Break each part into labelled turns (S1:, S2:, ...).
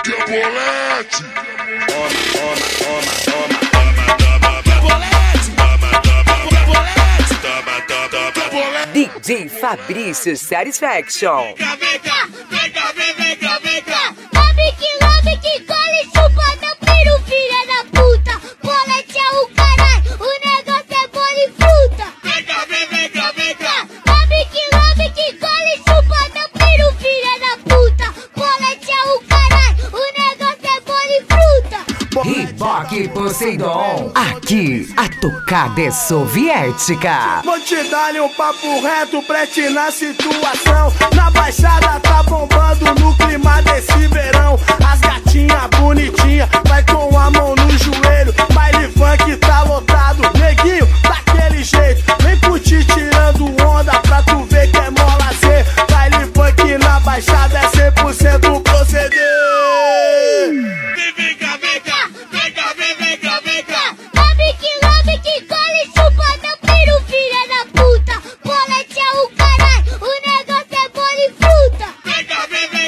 S1: bolete.
S2: DJ Fabrício Satisfaction.
S3: Vem cá, lambe que cola e chupa meu peru, filha da puta. Bolete é o caralho, o negócio é bola e fruta. Vem cá, lambe que cola e chupa meu peru, filha da puta. Bolete é o caralho, o negócio é bola e fruta.
S2: Hip-Hop Poseidon. Aqui a tocada é soviética.
S4: Vou te dar um papo reto, preste na situação. Na baixada tá bombando no clima desse verão. As gatinhas bonitinhas, vai com a mão no joelho. Baile funk tá lotado, neguinho, daquele jeito. Vem curtir tirando onda pra tu ver que é mola Z. Baile funk na baixada é 100% proceder.
S3: Lambe que cola e chupa meu peru, filha da puta. Bolete é o caralho, o negócio é bola e fruta. Vem cá,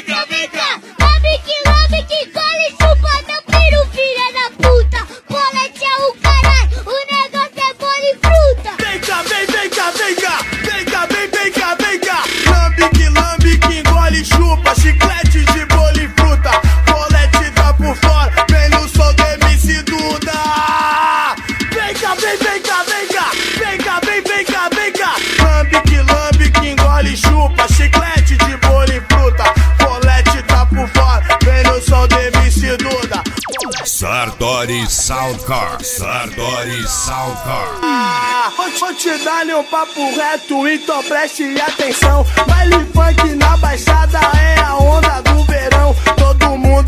S3: lambe que cola e chupa meu peru, filha da puta. Bolete é o caralho, o negócio é bola e fruta.
S4: Vem cá. Lambe que engole e chupa. Chiclete de bolo e fruta. Bolete tá por fora, vem no som do MC Duda. Vem cá. Lambe que engole e chupa. Chiclete de bolo e fruta. Bolete tá por fora, vem no som do MC Duda.
S1: Sartori Soundcar.
S4: Vou te dar um papo reto, então preste atenção. Baile funk na baixada é a onda do verão. Todo mundo